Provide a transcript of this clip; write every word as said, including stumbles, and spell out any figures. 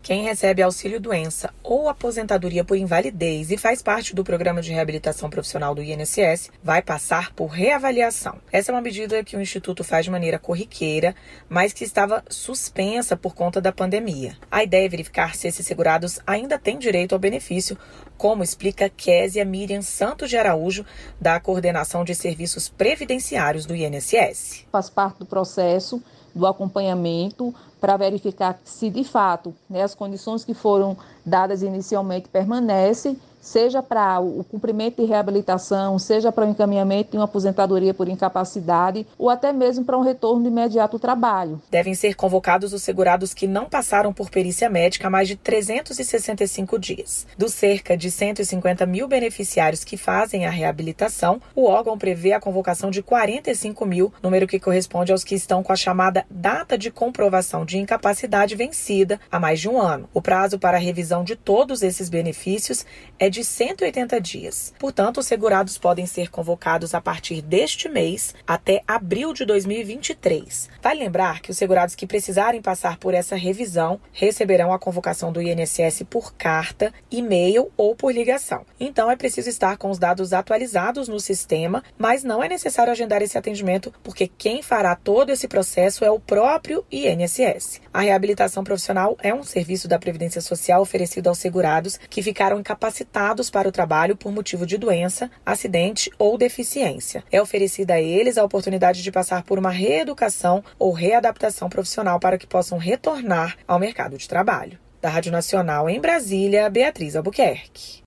Quem recebe auxílio-doença ou aposentadoria por invalidez e faz parte do programa de reabilitação profissional do I N S S vai passar por reavaliação. Essa é uma medida que o Instituto faz de maneira corriqueira, mas que estava suspensa por conta da pandemia. A ideia é verificar se esses segurados ainda têm direito ao benefício, como explica Késia Miriam Santos de Araújo, da Coordenação de Serviços Previdenciários do I N S S. Faz parte do processo do acompanhamento para verificar se, de fato, né, as condições que foram dadas inicialmente permanecem, seja para o cumprimento de reabilitação, seja para o encaminhamento de uma aposentadoria por incapacidade ou até mesmo para um retorno imediato ao trabalho. Devem ser convocados os segurados que não passaram por perícia médica há mais de trezentos e sessenta e cinco dias. Dos cerca de cento e cinquenta mil beneficiários que fazem a reabilitação, o órgão prevê a convocação de quarenta e cinco mil, número que corresponde aos que estão com a chamada data de comprovação de incapacidade vencida há mais de um ano. O prazo para a revisão de todos esses benefícios é de cento e oitenta dias. Portanto, os segurados podem ser convocados a partir deste mês até abril de dois mil e vinte e três. Vale lembrar que os segurados que precisarem passar por essa revisão receberão a convocação do I N S S por carta, e-mail ou por ligação. Então, é preciso estar com os dados atualizados no sistema, mas não é necessário agendar esse atendimento, porque quem fará todo esse processo é o próprio I N S S. A reabilitação profissional é um serviço da Previdência Social oferecido aos segurados que ficaram incapacitados para o trabalho por motivo de doença, acidente ou deficiência. É oferecida a eles a oportunidade de passar por uma reeducação ou readaptação profissional para que possam retornar ao mercado de trabalho. Da Rádio Nacional em Brasília, Beatriz Albuquerque.